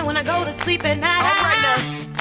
when I go to sleep at night. All right now.